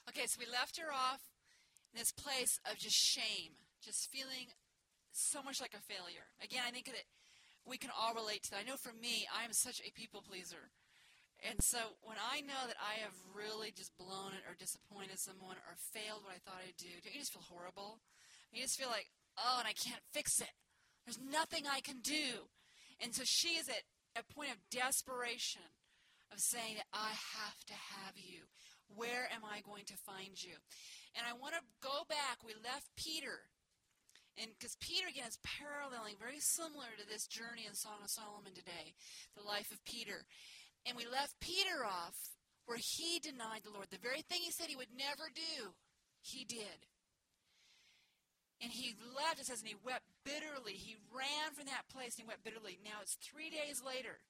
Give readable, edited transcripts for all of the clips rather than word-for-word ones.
Okay, so we left her off in this place of just shame, just feeling so much like a failure. Again, I think that we can all relate to that. I know for me, I am such a people pleaser. And so when I know that I have really just blown it or disappointed someone or failed what I thought I'd do, don't you just feel horrible? You just feel like, oh, and I can't fix it. There's nothing I can do. And so she is at a point of desperation of saying that I have to have you. Where am I going to find you? And I want to go back. We left Peter. And because Peter, again, is paralleling very similar to this journey in Song of Solomon today, the life of Peter. And we left Peter off where he denied the Lord. The very thing he said he would never do, he did. And he left, it says, and he wept bitterly. He ran from that place and he wept bitterly. Now it's 3 days later.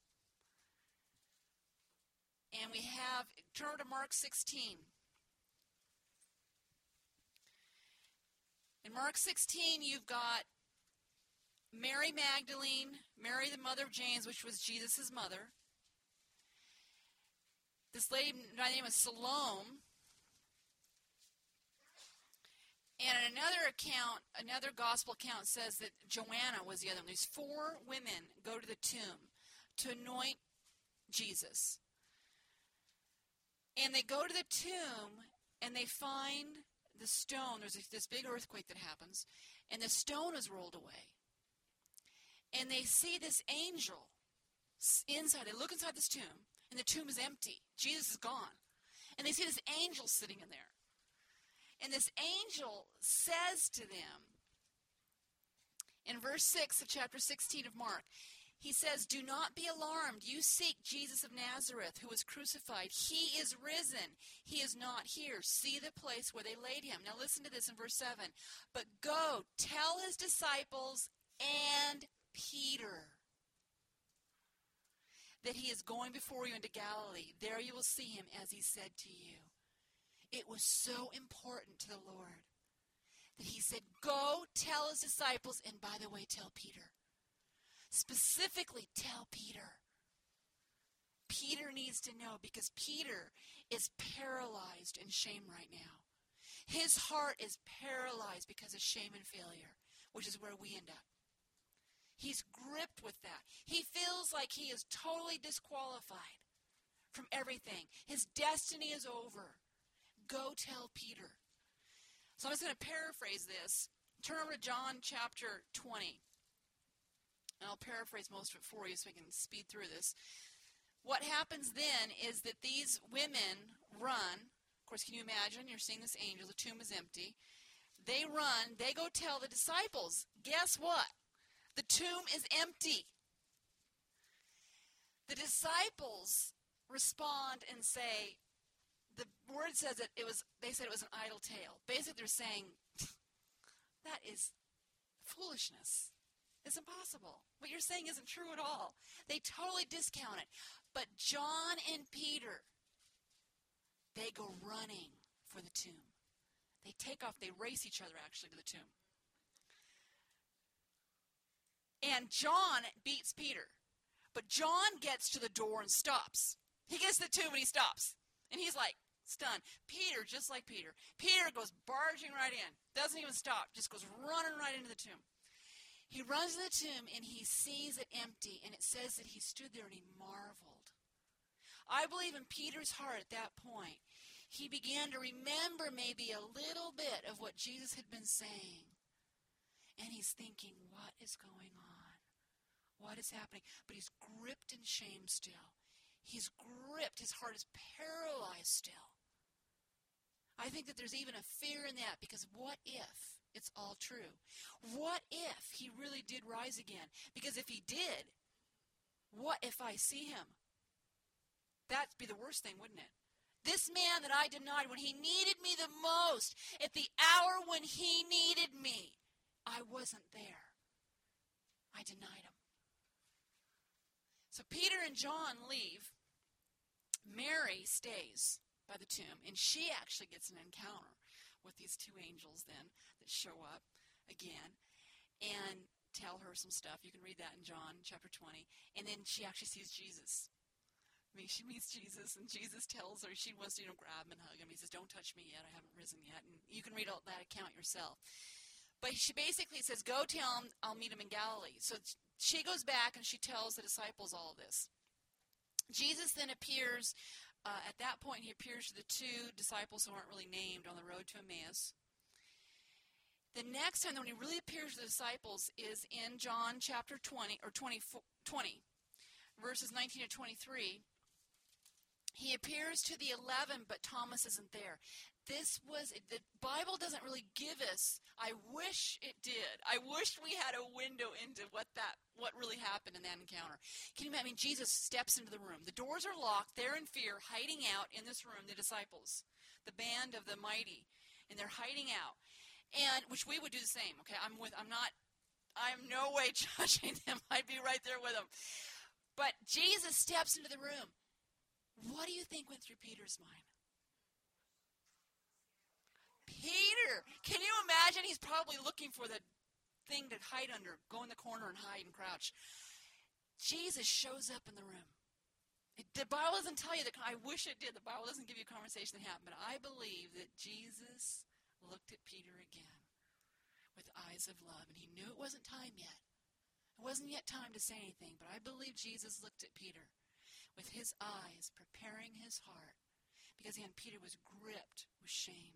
And we have, turn over to Mark 16. In Mark 16, you've got Mary Magdalene, Mary the mother of James, which was Jesus' mother. This lady by the name of Salome. And in another account, another gospel account says that Joanna was the other one. These 4 women go to the tomb to anoint Jesus. And they go to the tomb and they find the stone. There's this big earthquake that happens. And the stone is rolled away. And they see this angel inside. They look inside this tomb. And the tomb is empty. Jesus is gone. And they see this angel sitting in there. And this angel says to them, in verse 6 of chapter 16 of Mark, he says, "Do not be alarmed. You seek Jesus of Nazareth, who was crucified. He is risen. He is not here. See the place where they laid him." Now listen to this in verse 7. "But go, tell his disciples and Peter that he is going before you into Galilee. There you will see him as he said to you." It was so important to the Lord that he said, go tell his disciples, and by the way, tell Peter. Specifically, tell Peter. Peter needs to know because Peter is paralyzed in shame right now. His heart is paralyzed because of shame and failure, which is where we end up. He's gripped with that. He feels like he is totally disqualified from everything. His destiny is over. Go tell Peter. So I'm just going to paraphrase this. Turn over to John chapter 20. And I'll paraphrase most of it for you so we can speed through this. What happens then is that these women run. Of course, can you imagine? You're seeing this angel. The tomb is empty. They run. They go tell the disciples. Guess what? The tomb is empty. The disciples respond and say, the word says that they said it was an idle tale. Basically, they're saying, that is foolishness. It's impossible. What you're saying isn't true at all. They totally discount it. But John and Peter, they go running for the tomb. They take off. They race each other, actually, to the tomb. And John beats Peter. But John gets to the door and stops. He gets to the tomb and he stops. And he's like, stunned. Peter, just like Peter. Peter goes barging right in. Doesn't even stop. Just goes running right into the tomb. He runs to the tomb and he sees it empty. And it says that he stood there and he marveled. I believe in Peter's heart at that point, he began to remember maybe a little bit of what Jesus had been saying. And he's thinking, what is going on? What is happening? But he's gripped in shame still. He's gripped. His heart is paralyzed still. I think that there's even a fear in that because what if it's all true? What if he really did rise again? Because if he did, what if I see him? That'd be the worst thing, wouldn't it? This man that I denied when he needed me the most, at the hour when he needed me, I wasn't there. I denied him. So Peter and John leave. Mary stays by the tomb, and she actually gets an encounter with these 2 angels then that show up again and tell her some stuff. You can read that in John chapter 20. And then she actually sees Jesus. She meets Jesus, and Jesus tells her, she wants to, grab him and hug him. He says, don't touch me yet. I haven't risen yet. And you can read all that account yourself. But she basically says, go tell him I'll meet him in Galilee. So she goes back, and she tells the disciples all of this. Jesus then appears, at that point, he appears to the two disciples who aren't really named on the road to Emmaus. The next time when he really appears to the disciples is in John chapter 20, verses 19 to 23. He appears to the 11, but Thomas isn't there. The Bible doesn't really give us, I wish it did. I wish we had a window into what really happened in that encounter. Can you imagine? Jesus steps into the room. The doors are locked. They're in fear, hiding out in this room, the disciples, the band of the mighty, and they're hiding out. And which we would do the same, okay? I'm no way judging them. I'd be right there with them. But Jesus steps into the room. What do you think went through Peter's mind? Peter! Can you imagine? He's probably looking for the thing to hide under, go in the corner and hide and crouch. Jesus shows up in the room. The Bible doesn't tell you that. I wish it did. The Bible doesn't give you a conversation that happened. But I believe that Jesus looked at Peter again with eyes of love. And he knew it wasn't time yet. It wasn't yet time to say anything. But I believe Jesus looked at Peter with his eyes, preparing his heart, because again, Peter was gripped with shame.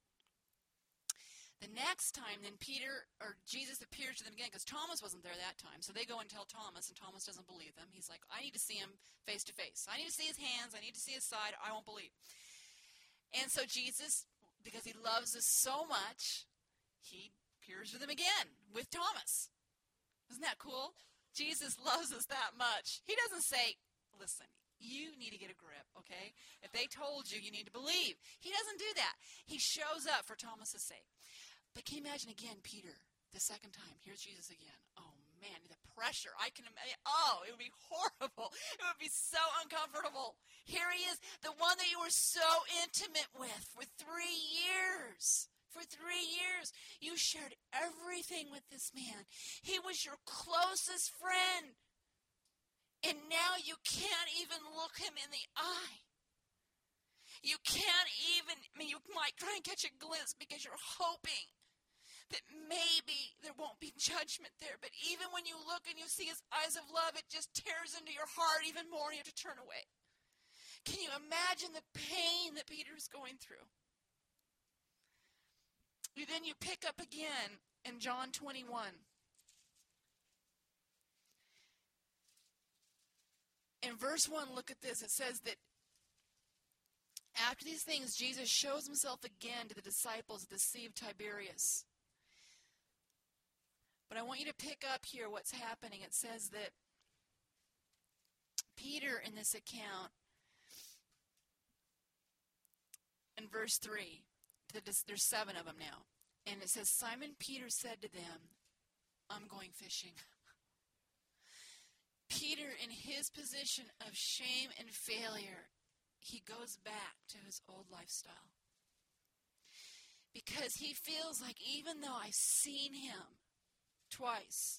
The next time, then Jesus appears to them again, because Thomas wasn't there that time. So they go and tell Thomas, and Thomas doesn't believe them. He's like, I need to see him face to face. I need to see his hands. I need to see his side. I won't believe. And so Jesus, because he loves us so much, he appears to them again with Thomas. Isn't that cool? Jesus loves us that much. He doesn't say, listen, you need to get a grip, okay? If they told you, you need to believe. He doesn't do that. He shows up for Thomas's sake. But can you imagine again, Peter, the second time, here's Jesus again. Oh, man, the pressure. I can imagine. Oh, it would be horrible. It would be so uncomfortable. Here he is, the one that you were so intimate with for 3 years. For 3 years, you shared everything with this man. He was your closest friend. And now you can't even look him in the eye. You can't even, you might try and catch a glimpse because you're hoping that maybe there won't be judgment there. But even when you look and you see his eyes of love, it just tears into your heart even more and you have to turn away. Can you imagine the pain that Peter's going through? Then you pick up again in John 21. In verse 1, look at this. It says that after these things, Jesus shows himself again to the disciples at the Sea of Tiberias. But I want you to pick up here what's happening. It says that Peter, in this account, in verse 3, there's 7 of them now. And it says, Simon Peter said to them, I'm going fishing. Peter, in his position of shame and failure, he goes back to his old lifestyle. Because he feels like even though I've seen him twice,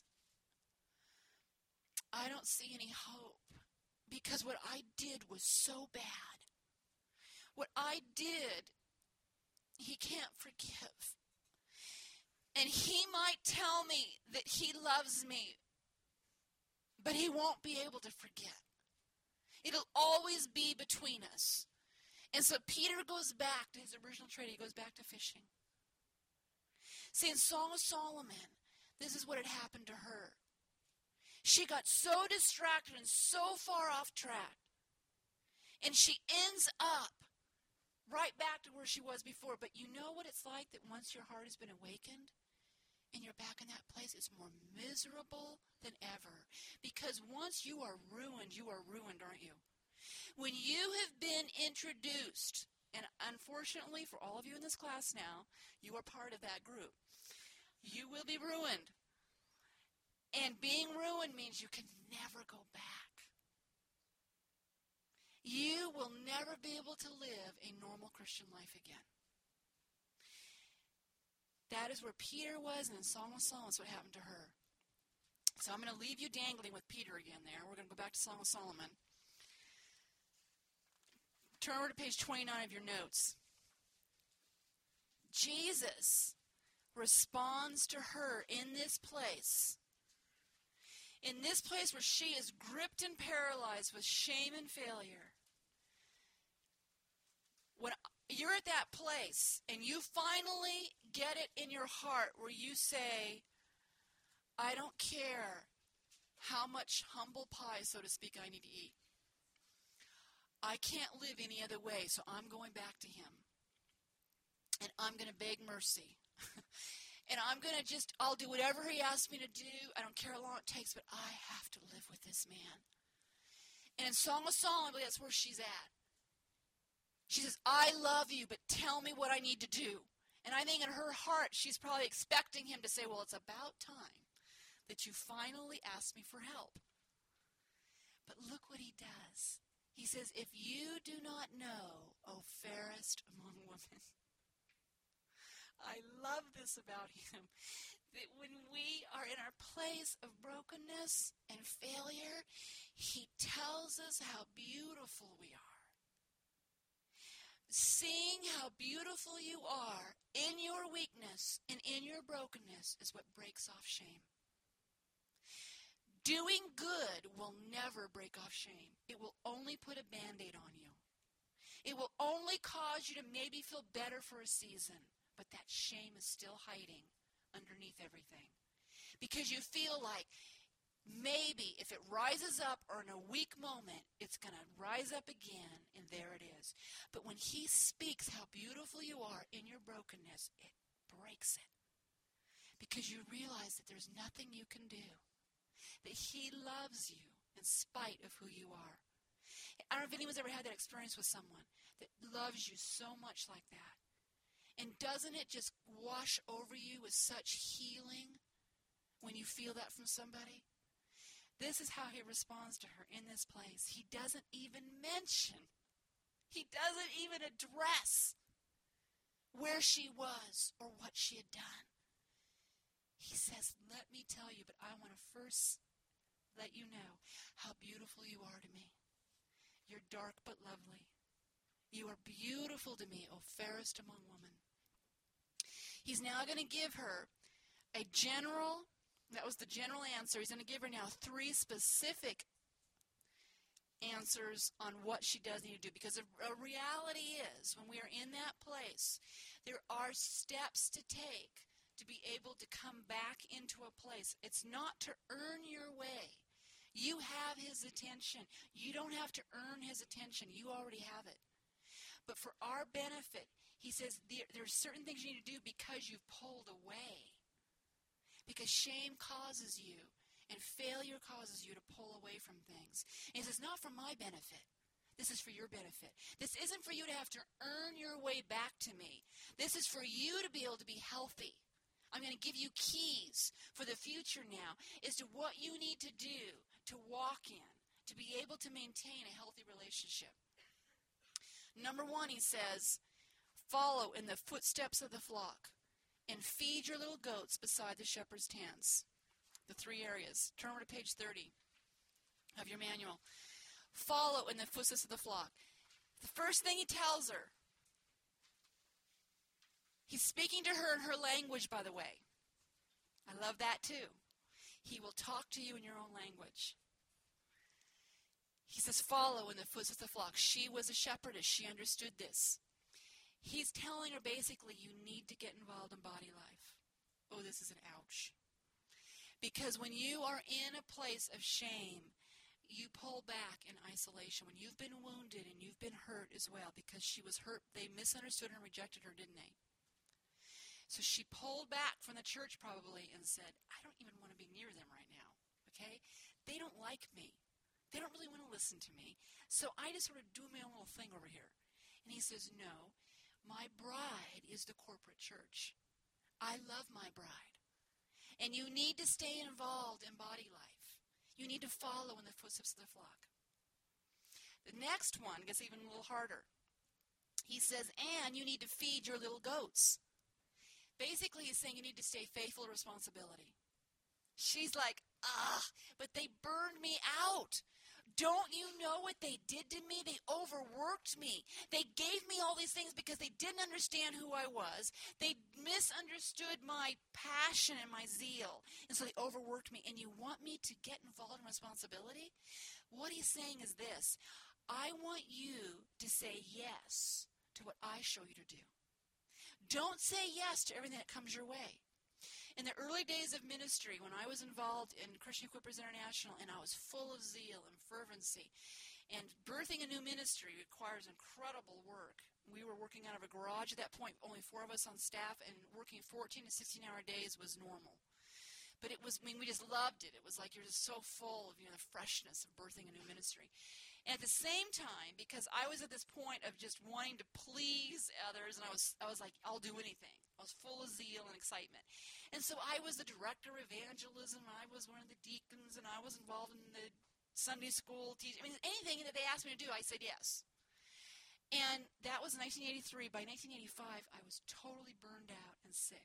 I don't see any hope. Because what I did was so bad. What I did, he can't forgive. And he might tell me that he loves me, but he won't be able to forget. It'll always be between us. And so Peter goes back to his original trade. He goes back to fishing. See, in Song of Solomon, this is what had happened to her. She got so distracted and so far off track. And she ends up right back to where she was before. But you know what it's like that once your heart has been awakened and you're back in that place, it's more miserable than ever. Because once you are ruined, aren't you? When you have been introduced, and unfortunately for all of you in this class now, you are part of that group. You will be ruined. And being ruined means you can never go back. You will never be able to live a normal Christian life again. That is where Peter was, and in Song of Solomon, what happened to her. So I'm going to leave you dangling with Peter again there. We're going to go back to Song of Solomon. Turn over to page 29 of your notes. Jesus responds to her in this place. In this place where she is gripped and paralyzed with shame and failure. When you're at that place and you finally get it in your heart where you say, I don't care how much humble pie, so to speak, I need to eat. I can't live any other way, so I'm going back to him. And I'm going to beg mercy. And I'm going to I'll do whatever he asks me to do. I don't care how long it takes, but I have to live with this man. And in Song of Solomon, that's where she's at. She says, I love you, but tell me what I need to do. And I think in her heart, she's probably expecting him to say, well, it's about time that you finally ask me for help. But look what he does. He says, if you do not know, O fairest among women. I love this about him. That when we are in our place of brokenness and failure, he tells us how beautiful we are. Seeing how beautiful you are in your weakness and in your brokenness is what breaks off shame. Doing good will never break off shame. It will only put a Band-Aid on you. It will only cause you to maybe feel better for a season, but that shame is still hiding underneath everything. Because you feel like maybe if it rises up or in a weak moment, it's going to rise up again, and there it is. But when he speaks how beautiful you are in your brokenness, it breaks it. Because you realize that there's nothing you can do. That he loves you in spite of who you are. I don't know if anyone's ever had that experience with someone that loves you so much like that. And doesn't it just wash over you with such healing when you feel that from somebody? This is how he responds to her in this place. He doesn't even mention, he doesn't even address where she was or what she had done. He says, let me tell you, but I want to first let you know how beautiful you are to me. You're dark but lovely. You are beautiful to me, O fairest among women. He's now going to give her a general, that was the general answer. He's going to give her now 3 specific answers on what she does need to do. Because a reality is, when we are in that place, there are steps to take to be able to come back into a place. It's not to earn your way. You have his attention. You don't have to earn his attention. You already have it. But for our benefit, he says there's certain things you need to do because you've pulled away. Because shame causes you and failure causes you to pull away from things. And he says, not for my benefit. This is for your benefit. This isn't for you to have to earn your way back to me. This is for you to be able to be healthy. I'm going to give you keys for the future now as to what you need to do to walk in, to be able to maintain a healthy relationship. Number 1, he says, follow in the footsteps of the flock and feed your little goats beside the shepherd's tents. The 3 areas. Turn over to page 30 of your manual. Follow in the footsteps of the flock. The first thing he tells her, he's speaking to her in her language, by the way. I love that too. He will talk to you in your own language. He says, follow in the footsteps of the flock. She was a shepherdess. She understood this. He's telling her basically, you need to get involved in body life. Oh, this is an ouch. Because when you are in a place of shame, you pull back in isolation. When you've been wounded and you've been hurt as well, because she was hurt, they misunderstood her and rejected her, didn't they? So she pulled back from the church probably and said, I don't even want to be near them right now, okay? They don't like me. They don't really want to listen to me. So I just sort of do my own little thing over here. And he says, no, my bride is the corporate church. I love my bride. And you need to stay involved in body life. You need to follow in the footsteps of the flock. The next one gets even a little harder. He says, and you need to feed your little goats. Basically, he's saying you need to stay faithful to responsibility. She's like, but they burned me out. Don't you know what they did to me? They overworked me. They gave me all these things because they didn't understand who I was. They misunderstood my passion and my zeal. And so they overworked me. And you want me to get involved in responsibility? What he's saying is this. I want you to say yes to what I show you to do. Don't say yes to everything that comes your way. In the early days of ministry, when I was involved in Christian Equippers International, and I was full of zeal and fervency, and birthing a new ministry requires incredible work. We were working out of a garage at that point, only 4 of us on staff, and working 14 to 16-hour days was normal. But it was, we just loved it. It was like you're just so full of, the freshness of birthing a new ministry. And at the same time, because I was at this point of just wanting to please others, and I was like, I'll do anything. I was full of zeal and excitement. And so I was the director of evangelism. I was one of the deacons, and I was involved in the Sunday school teaching. Anything that they asked me to do, I said yes. And that was 1983. By 1985, I was totally burned out and sick.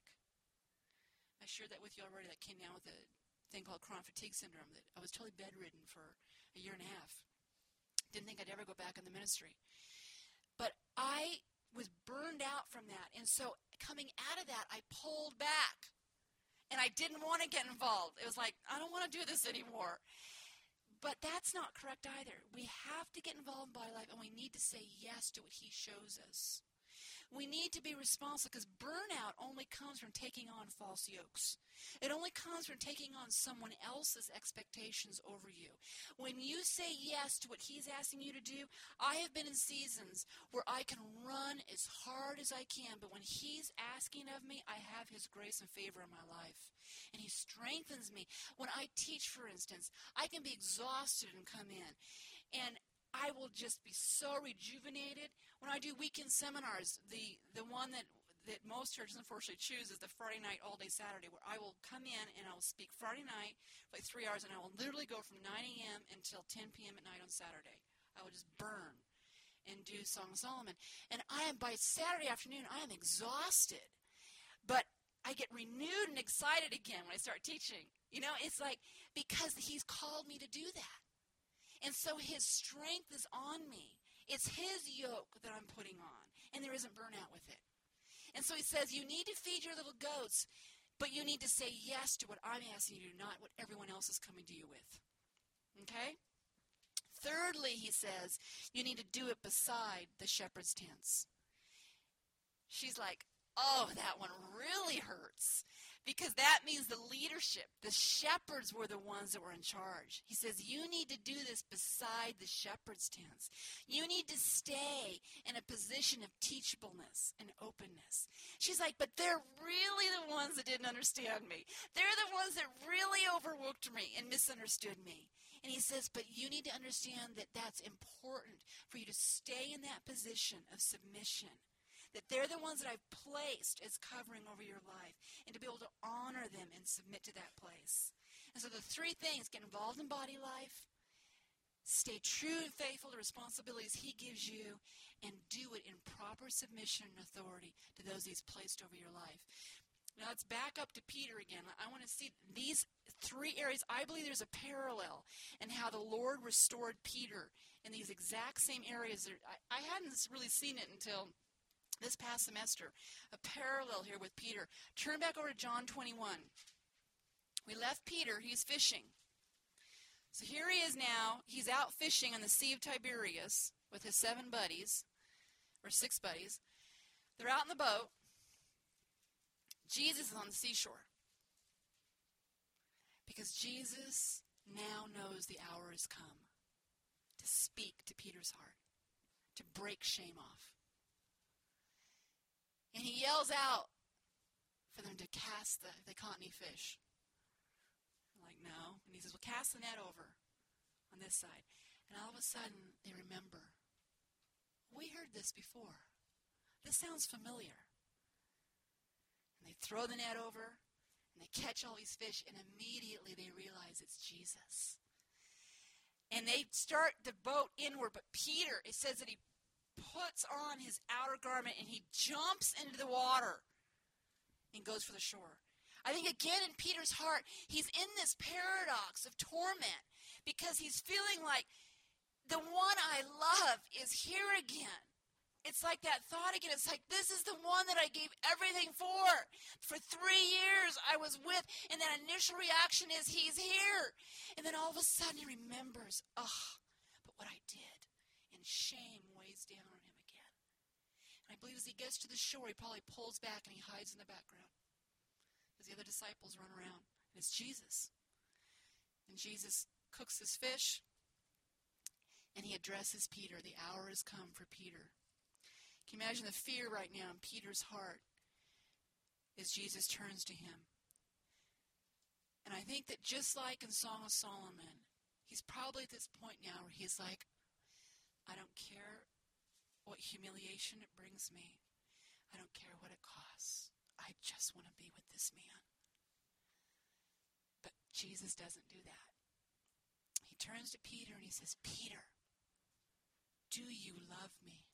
I shared that with you already. That came down with a thing called chronic fatigue syndrome. That I was totally bedridden for a year and a half. Didn't think I'd ever go back in the ministry. But I was burned out from that. And so coming out of that, I pulled back. And I didn't want to get involved. It was like, I don't want to do this anymore. But that's not correct either. We have to get involved in body life, and we need to say yes to what he shows us. We need to be responsible, because burnout only comes from taking on false yokes. It only comes from taking on someone else's expectations over you. When you say yes to what he's asking you to do, I have been in seasons where I can run as hard as I can, but when he's asking of me, I have his grace and favor in my life. And he strengthens me. When I teach, for instance, I can be exhausted and come in, and I will just be so rejuvenated. When I do weekend seminars, the one that most churches unfortunately choose is the Friday night, all day Saturday, where I will come in and I will speak Friday night for like 3 hours, and I will literally go from 9 a.m. until 10 p.m. at night on Saturday. I will just burn and do Song of Solomon. And by Saturday afternoon, I am exhausted. But I get renewed and excited again when I start teaching. It's like, because he's called me to do that. And so his strength is on me. It's his yoke that I'm putting on, and there isn't burnout with it. And so he says, you need to feed your little goats, but you need to say yes to what I'm asking you to do, not what everyone else is coming to you with. Okay? Thirdly, he says, you need to do it beside the shepherd's tents. She's like, oh, that one really hurts. Because that means the leadership, the shepherds were the ones that were in charge. He says, you need to do this beside the shepherd's tents. You need to stay in a position of teachableness and openness. She's like, but they're really the ones that didn't understand me. They're the ones that really overlooked me and misunderstood me. And he says, but you need to understand that that's important for you to stay in that position of submission. That they're the ones that I've placed as covering over your life, and to be able to honor them and submit to that place. And so the 3 things: get involved in body life, stay true and faithful to responsibilities he gives you, and do it in proper submission and authority to those he's placed over your life. Now let's back up to Peter again. I want to see these 3 areas. I believe there's a parallel in how the Lord restored Peter in these exact same areas. I hadn't really seen it until this past semester, a parallel here with Peter. Turn back over to John 21. We left Peter. He's fishing. So here he is now. He's out fishing on the Sea of Tiberias with his 7 buddies, or 6 buddies. They're out in the boat. Jesus is on the seashore. Because Jesus now knows the hour has come to speak to Peter's heart, to break shame off. And he yells out for them to cast they caught any fish. I'm like, no. And he says, well, cast the net over on this side. And all of a sudden, they remember, we heard this before. This sounds familiar. And they throw the net over, and they catch all these fish, and immediately they realize it's Jesus. And they start the boat inward, but Peter, it says that he puts on his outer garment and he jumps into the water and goes for the shore. I think again in Peter's heart, he's in this paradox of torment because he's feeling like the one I love is here again. It's like that thought again. It's like, this is the one that I gave everything for. For 3 years I was with, and that initial reaction is, he's here. And then all of a sudden he remembers, but what I did. And shame weighs down on him again. And I believe as he gets to the shore, he probably pulls back and he hides in the background as the other disciples run around. And it's Jesus. And Jesus cooks his fish, and he addresses Peter. The hour has come for Peter. Can you imagine the fear right now in Peter's heart as Jesus turns to him? And I think that just like in Song of Solomon, he's probably at this point now where he's like, I don't care what humiliation it brings me. I don't care what it costs. I just want to be with this man. But Jesus doesn't do that. He turns to Peter and he says, Peter, do you love me?